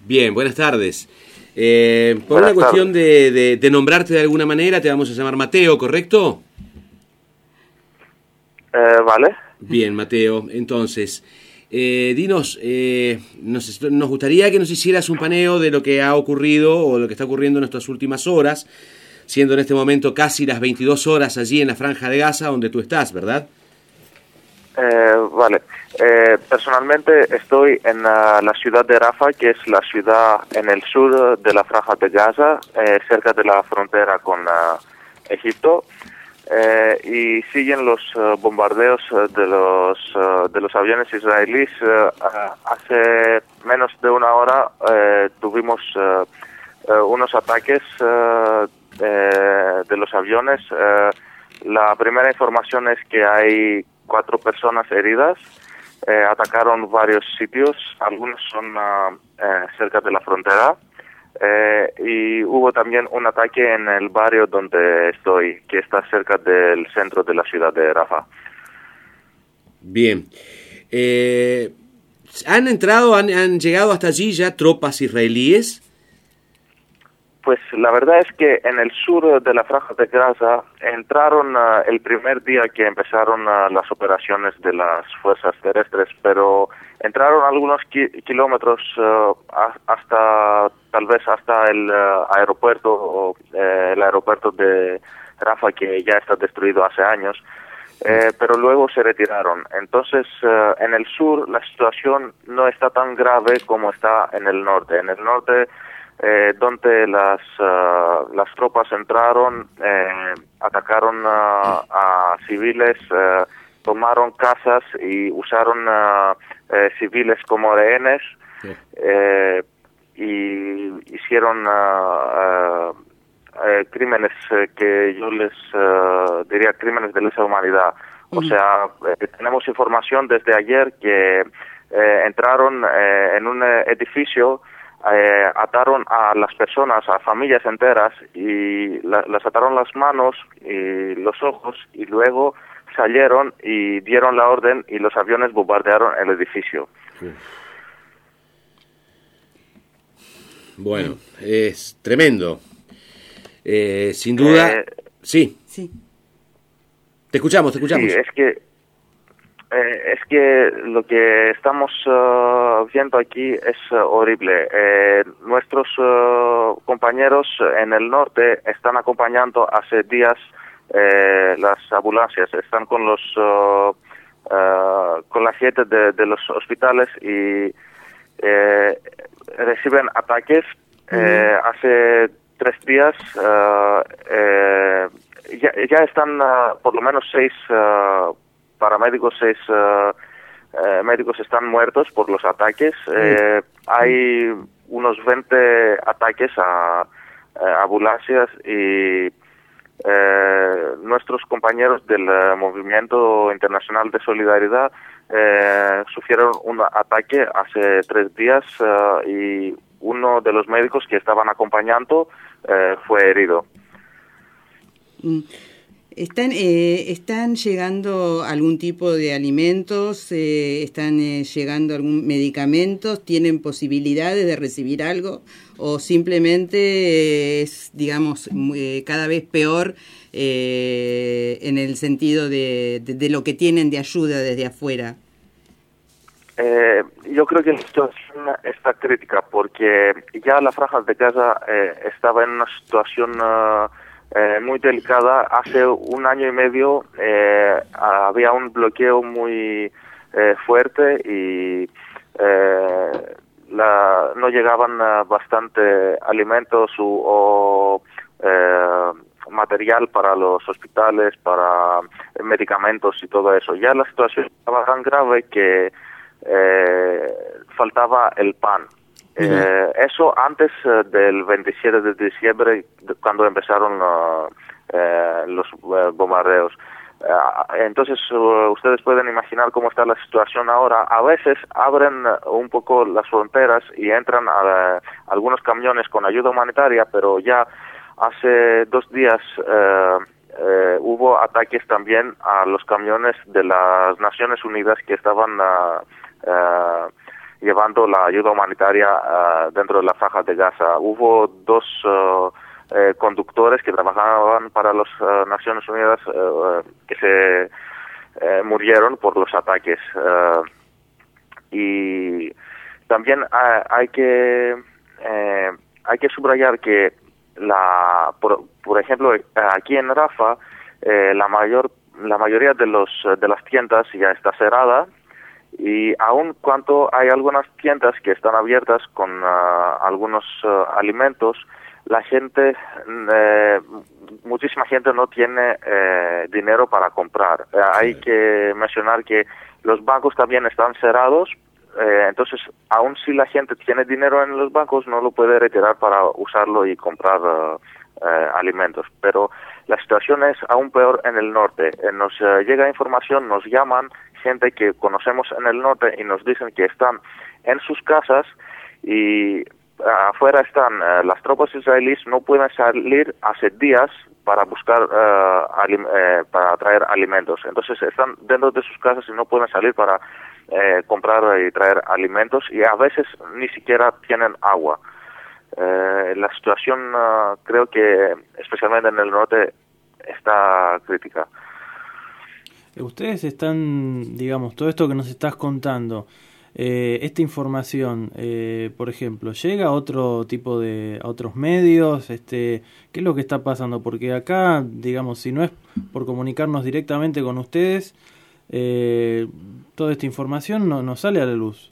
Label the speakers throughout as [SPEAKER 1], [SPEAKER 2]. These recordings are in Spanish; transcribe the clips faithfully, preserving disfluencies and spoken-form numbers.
[SPEAKER 1] Bien, buenas tardes. Eh, por
[SPEAKER 2] buenas
[SPEAKER 1] una cuestión de, de, de nombrarte de alguna manera, te vamos a llamar Mateo, ¿correcto?
[SPEAKER 2] Eh, vale.
[SPEAKER 1] Bien, Mateo. Entonces, eh, dinos, eh, nos, nos gustaría que nos hicieras un paneo de lo que ha ocurrido o lo que está ocurriendo en estas últimas horas, siendo en este momento casi las veintidós horas allí en la Franja de Gaza, donde tú estás, ¿verdad?
[SPEAKER 2] Eh, vale. Eh, personalmente estoy en uh, la ciudad de Rafah, que es la ciudad en el sur de la Franja de Gaza, eh, cerca de la frontera con uh, Egipto. Eh, y siguen los uh, bombardeos uh, de los uh, de los aviones israelíes. Uh, uh, hace menos de una hora uh, tuvimos uh, uh, unos ataques uh, eh, de los aviones. Uh, la primera información es que hay cuatro personas heridas. Eh, atacaron varios sitios, algunos son uh, eh, cerca de la frontera. Eh, y hubo también un ataque en el barrio donde estoy, que está cerca del centro de la ciudad de Rafah.
[SPEAKER 1] Bien. Eh, ¿Han entrado, han, han llegado hasta allí ya tropas israelíes?
[SPEAKER 2] Pues la verdad es que en el sur de la Franja de Gaza entraron uh, el primer día que empezaron uh, las operaciones de las fuerzas terrestres, pero entraron algunos ki kilómetros uh, hasta, tal vez hasta el uh, aeropuerto, o, eh, el aeropuerto de Rafah, que ya está destruido hace años, eh, pero luego se retiraron. Entonces, uh, en el sur la situación no está tan grave como está en el norte. En el norte, Eh, donde las uh, las tropas entraron, eh, atacaron uh, a civiles, uh, tomaron casas y usaron uh, eh, civiles como rehenes, sí. eh, y hicieron uh, uh, eh, crímenes eh, que yo les uh, diría crímenes de lesa humanidad. Uh-huh. O sea, eh, tenemos información desde ayer que eh, entraron eh, en un edificio. Eh, ataron a las personas, a familias enteras, y la, las ataron las manos y los ojos, y luego salieron y dieron la orden y los aviones bombardearon el edificio.
[SPEAKER 1] Sí. Bueno, es tremendo. Eh, sin duda...
[SPEAKER 2] Eh,
[SPEAKER 1] sí. sí. Te escuchamos, te escuchamos.
[SPEAKER 2] Sí, es que Eh, es que lo que estamos uh, viendo aquí es uh, horrible. Eh, nuestros uh, compañeros en el norte están acompañando hace días eh, las ambulancias, están con los uh, uh, con la gente de, de los hospitales y eh, reciben ataques. Uh-huh. Eh, hace tres días uh, eh, ya, ya están uh, por lo menos seis uh, paramédicos, seis uh, eh, médicos están muertos por los ataques. Eh, hay unos veinte ataques a, a ambulancias y eh, nuestros compañeros del uh, Movimiento Internacional de Solidaridad eh, sufrieron un ataque hace tres días uh, y uno de los médicos que estaban acompañando eh, fue herido.
[SPEAKER 3] Mm. ¿Están, eh, ¿Están llegando algún tipo de alimentos? Eh, ¿Están eh, llegando algún medicamentos? ¿Tienen posibilidades de recibir algo? ¿O simplemente eh, es, digamos, eh, cada vez peor eh, en el sentido de, de, de lo que tienen de ayuda desde afuera?
[SPEAKER 2] Eh, yo creo que la situación está crítica porque ya la Franja de Gaza eh, estaba en una situación... Uh, Eh, muy delicada. Hace un año y medio eh, había un bloqueo muy eh, fuerte y eh, la, no llegaban uh, bastante alimentos u, o eh, material para los hospitales, para medicamentos y todo eso. Ya la situación estaba tan grave que eh, faltaba el pan. Eh, eso antes uh, del veintisiete de diciembre, de, cuando empezaron uh, eh, los uh, bombardeos. Uh, entonces, uh, ustedes pueden imaginar cómo está la situación ahora. A veces abren uh, un poco las fronteras y entran a, a algunos camiones con ayuda humanitaria, pero ya hace dos días uh, uh, hubo ataques también a los camiones de las Naciones Unidas que estaban... Uh, uh, llevando la ayuda humanitaria uh, dentro de la Franja de Gaza. Hubo dos uh, eh, conductores que trabajaban para las uh, Naciones Unidas uh, que se uh, murieron por los ataques. Uh, y también uh, hay que uh, hay que subrayar que la por, por ejemplo aquí en Rafah eh, la mayor la mayoría de los de las tiendas ya está cerrada, y aun cuando hay algunas tiendas que están abiertas con uh, algunos uh, alimentos, la gente eh, muchísima gente no tiene eh, dinero para comprar. Eh, hay que mencionar que los bancos también están cerrados. Eh, entonces, aun si la gente tiene dinero en los bancos, no lo puede retirar para usarlo y comprar uh, uh, alimentos. Pero la situación es aún peor en el norte. Eh, nos uh, llega información, nos llaman gente que conocemos en el norte y nos dicen que están en sus casas y uh, afuera están uh, las tropas israelíes, no pueden salir hace días para buscar, uh, alim eh, para traer alimentos. Entonces están dentro de sus casas y no pueden salir para eh, comprar y traer alimentos, y a veces ni siquiera tienen agua. Eh, la situación uh, creo que especialmente en el norte está crítica.
[SPEAKER 4] Ustedes están, digamos, todo esto que nos estás contando, eh, esta información, eh, por ejemplo, ¿llega a otro tipo de, a otros medios? Este, ¿qué es lo que está pasando? Porque acá, digamos, si no es por comunicarnos directamente con ustedes, eh, toda esta información no, no sale a la luz.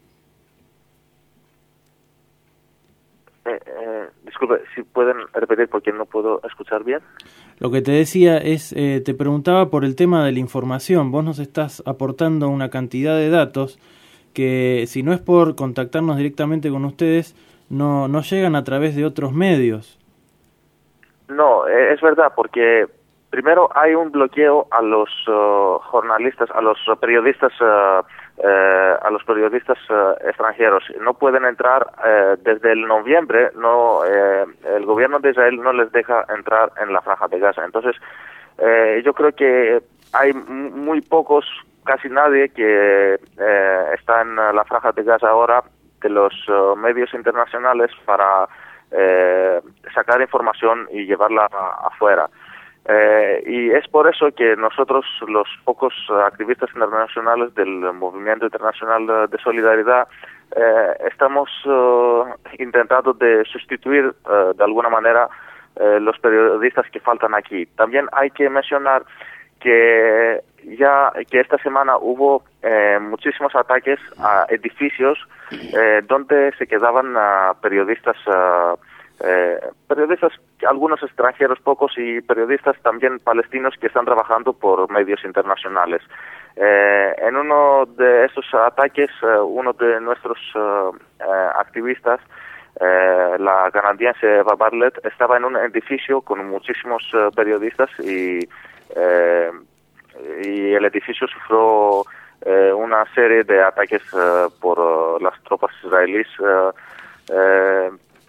[SPEAKER 2] Eh, eh, disculpe, si pueden repetir porque no puedo escuchar bien.
[SPEAKER 4] Lo que te decía es, eh, te preguntaba por el tema de la información. Vos nos estás aportando una cantidad de datos que, si no es por contactarnos directamente con ustedes, no, no llegan a través de otros medios.
[SPEAKER 2] No, eh, es verdad, porque primero hay un bloqueo a los uh, jornalistas, a los periodistas, uh, uh, a los periodistas uh, extranjeros. No pueden entrar uh, desde el noviembre. No, uh, el gobierno de Israel no les deja entrar en la Franja de Gaza. Entonces, uh, yo creo que hay muy pocos, casi nadie que uh, está en la Franja de Gaza ahora de los uh, medios internacionales para uh, sacar información y llevarla a, afuera. Eh, y es por eso que nosotros, los pocos activistas internacionales del Movimiento Internacional de, de Solidaridad, eh, estamos uh, intentando de sustituir uh, de alguna manera uh, los periodistas que faltan aquí. También hay que mencionar que ya que esta semana hubo eh, muchísimos ataques a edificios eh, donde se quedaban uh, periodistas uh, Eh, periodistas, algunos extranjeros, pocos, y periodistas también palestinos que están trabajando por medios internacionales. Eh, en uno de esos ataques, eh, uno de nuestros uh, eh, activistas, eh, la canadiense Eva Bartlett, estaba en un edificio con muchísimos uh, periodistas y, eh, y el edificio sufrió eh, una serie de ataques uh, por uh, las tropas israelíes. Uh, eh,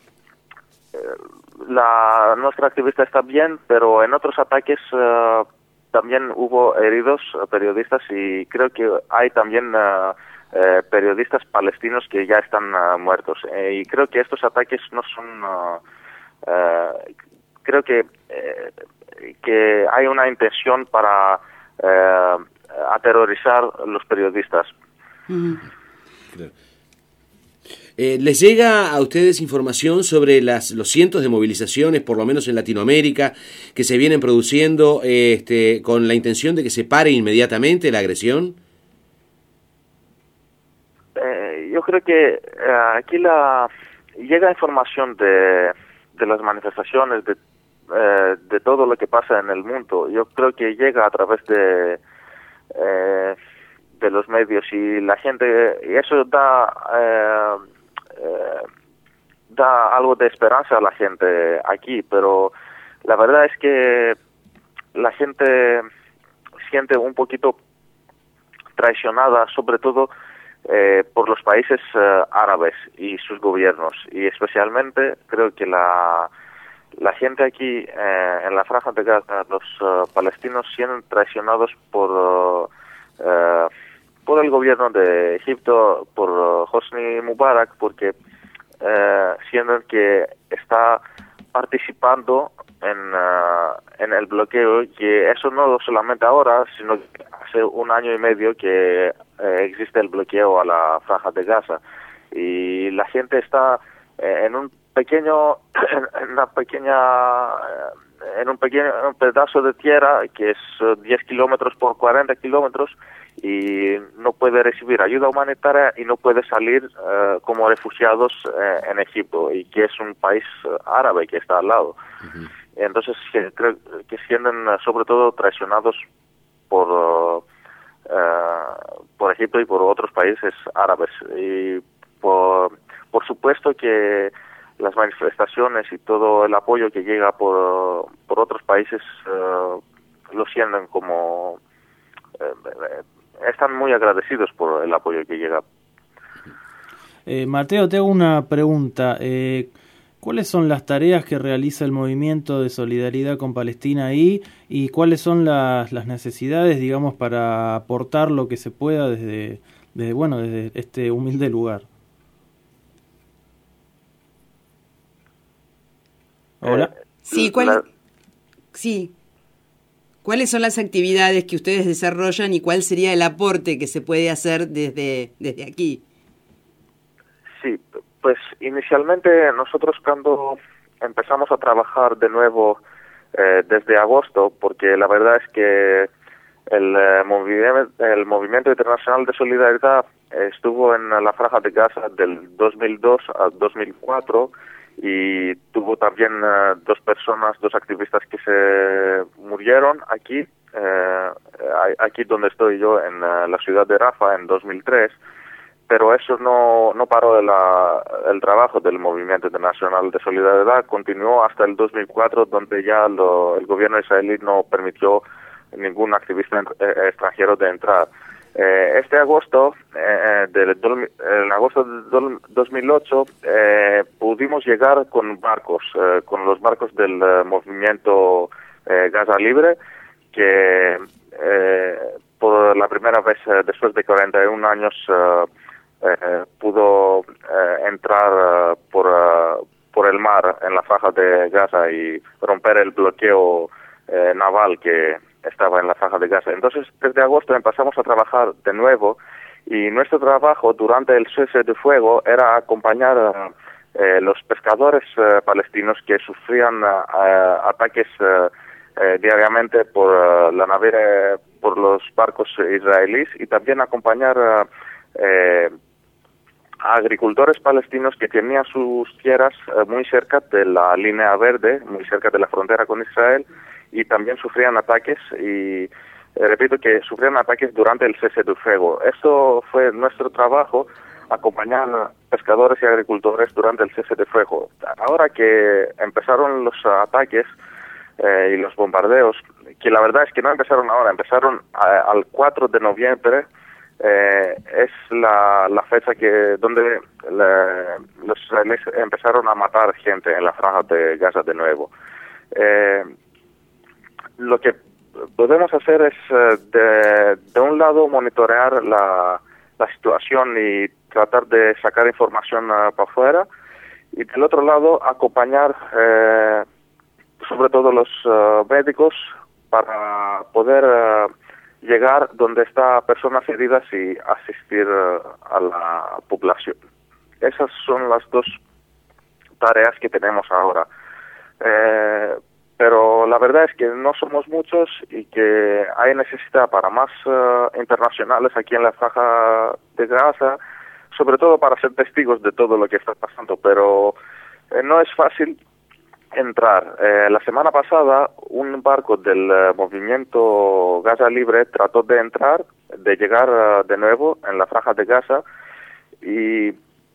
[SPEAKER 2] La, nuestra activista está bien, pero en otros ataques uh, también hubo heridos uh, periodistas, y creo que hay también uh, uh, periodistas palestinos que ya están uh, muertos. Eh, y creo que estos ataques no son... Uh, uh, creo que, eh, que hay una intención para uh, aterrorizar a los periodistas.
[SPEAKER 1] Mm. Claro. Eh, ¿Les llega a ustedes información sobre las, los cientos de movilizaciones, por lo menos en Latinoamérica, que se vienen produciendo eh, este, con la intención de que se pare inmediatamente la agresión?
[SPEAKER 2] Eh, yo creo que eh, aquí la llega información de, de las manifestaciones, de, eh, de todo lo que pasa en el mundo. Yo creo que llega a través de... Eh, de los medios, y la gente, y eso da eh, eh, da algo de esperanza a la gente aquí, pero la verdad es que la gente siente un poquito traicionada, sobre todo eh, por los países eh, árabes y sus gobiernos, y especialmente creo que la la gente aquí eh, en la Franja de Gaza, los uh, palestinos, sienten traicionados por uh, uh, por el gobierno de Egipto, por uh, Hosni Mubarak, porque eh, siendo que está participando en, uh, en el bloqueo, y eso no solamente ahora, sino que hace un año y medio que eh, existe el bloqueo a la franja de Gaza, y la gente está eh, en un pequeño, en una pequeña, en un pequeño en un pedazo de tierra que es uh, diez kilómetros por cuarenta kilómetros, y no puede recibir ayuda humanitaria y no puede salir uh, como refugiados uh, en Egipto, y que es un país uh, árabe que está al lado. Uh-huh. Entonces que, creo que sienten uh, sobre todo traicionados por uh, uh, por Egipto y por otros países árabes, y por, por supuesto que las manifestaciones y todo el apoyo que llega por, por otros países uh, lo sienten como uh, están muy agradecidos por el apoyo que llega.
[SPEAKER 4] Eh, Mateo, te hago una pregunta. Eh, ¿Cuáles son las tareas que realiza el movimiento de solidaridad con Palestina ahí, y cuáles son las, las necesidades, digamos, para aportar lo que se pueda desde, desde, bueno, desde este humilde lugar? ¿Hola?
[SPEAKER 3] Eh, sí, ¿cuál? La... Sí. ¿Cuáles son las actividades que ustedes desarrollan y cuál sería el aporte que se puede hacer desde, desde aquí?
[SPEAKER 2] Sí, pues inicialmente nosotros cuando empezamos a trabajar de nuevo eh, desde agosto, porque la verdad es que el, eh, movimiento, el Movimiento Internacional de Solidaridad estuvo en la Franja de Gaza del dos mil dos a dos mil cuatro, y tuvo también uh, dos personas, dos activistas que se murieron aquí, eh, aquí donde estoy yo, en uh, la ciudad de Rafah en dos mil tres, pero eso no, no paró el, el trabajo del Movimiento Internacional de Solidaridad, continuó hasta el dos mil cuatro, donde ya lo, el gobierno israelí no permitió ningún activista eh, extranjero de entrar. Eh, este agosto, eh, del, en agosto de dos mil ocho, eh, pudimos llegar con barcos, eh, con los barcos del eh, movimiento eh, Gaza Libre, que eh, por la primera vez eh, después de cuarenta y un años eh, eh, pudo eh, entrar eh, por, uh, por el mar en la franja de Gaza y romper el bloqueo eh, naval que estaba en la franja de Gaza. Entonces, desde agosto empezamos a trabajar de nuevo, y nuestro trabajo durante el cese de fuego era acompañar a eh, los pescadores eh, palestinos que sufrían uh, ataques uh, eh, diariamente por uh, la naviera, por los barcos israelíes, y también acompañar uh, eh, a agricultores palestinos que tenían sus tierras uh, muy cerca de la línea verde, muy cerca de la frontera con Israel, y también sufrían ataques, y eh, repito que sufrían ataques durante el cese de fuego. Eso fue nuestro trabajo, acompañar a pescadores y agricultores durante el cese de fuego. Ahora que empezaron los ataques eh, y los bombardeos, que la verdad es que no empezaron ahora, empezaron a, al cuatro de noviembre, eh, es la, la fecha que donde la, los israelíes empezaron a matar gente en la franja de Gaza de nuevo. Eh, Lo que podemos hacer es, uh, de, de un lado, monitorear la, la situación y tratar de sacar información uh, para afuera, y del otro lado, acompañar eh, sobre todo los uh, médicos para poder uh, llegar donde están personas heridas y asistir uh, a la población. Esas son las dos tareas que tenemos ahora. Eh, Pero la verdad es que no somos muchos y que hay necesidad para más uh, internacionales aquí en la franja de Gaza, sobre todo para ser testigos de todo lo que está pasando, pero eh, no es fácil entrar. Eh, la semana pasada un barco del uh, movimiento Gaza Libre trató de entrar, de llegar uh, de nuevo en la franja de Gaza, y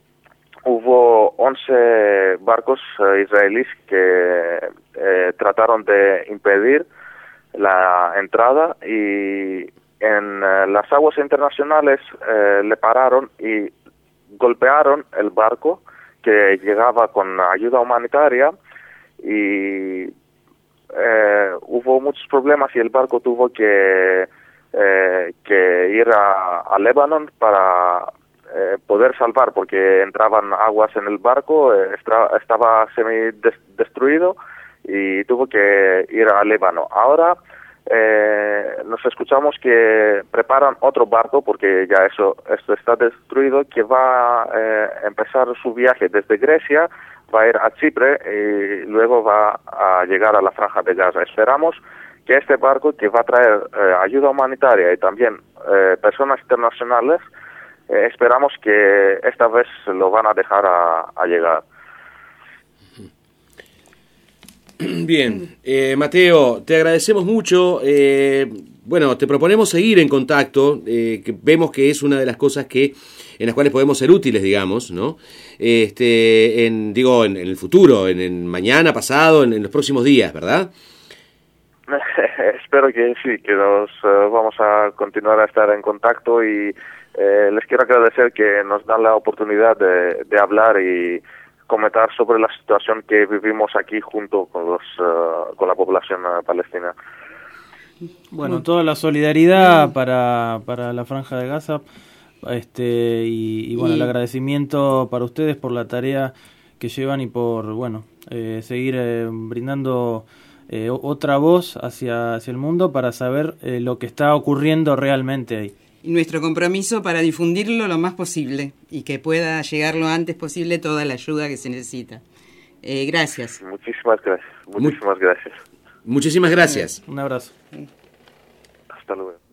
[SPEAKER 2] hubo once barcos uh, israelíes que eh, trataron de impedir la entrada, y en uh, las aguas internacionales uh, le pararon y golpearon el barco que llegaba con ayuda humanitaria, y eh, hubo muchos problemas y el barco tuvo que eh, que ir a, a Líbano para eh, poder salvar, porque entraban aguas en el barco, eh, estra, estaba semi destruido y tuvo que ir a Líbano. Ahora eh, nos escuchamos que preparan otro barco, porque ya eso esto está destruido, que va a eh, empezar su viaje desde Grecia, va a ir a Chipre y luego va a llegar a la Franja de Gaza. Esperamos que este barco, que va a traer eh, ayuda humanitaria y también eh, personas internacionales, eh, esperamos que esta vez lo van a dejar a, a llegar.
[SPEAKER 1] Bien, eh, Mateo, te agradecemos mucho. Eh, bueno, te proponemos seguir en contacto, eh, que vemos que es una de las cosas que en las cuales podemos ser útiles, digamos, ¿no? Este, en, digo, en, en el futuro, en, en mañana, pasado, en, en los próximos días, ¿verdad?
[SPEAKER 2] Espero que sí, que nos uh, vamos a continuar a estar en contacto y eh, les quiero agradecer que nos dan la oportunidad de, de hablar y comentar sobre la situación que vivimos aquí junto con los uh, con la población uh, palestina.
[SPEAKER 4] Bueno, toda la solidaridad para, para la Franja de Gaza, este y, y bueno, y... el agradecimiento para ustedes por la tarea que llevan y por, bueno, eh, seguir eh, brindando eh, otra voz hacia, hacia el mundo para saber eh, lo que está ocurriendo realmente ahí.
[SPEAKER 3] Y nuestro compromiso para difundirlo lo más posible y que pueda llegar lo antes posible toda la ayuda que se necesita. Eh, gracias.
[SPEAKER 2] Muchísimas gracias. Muchísimas gracias.
[SPEAKER 1] Muchísimas gracias.
[SPEAKER 4] Un abrazo.
[SPEAKER 2] Hasta luego.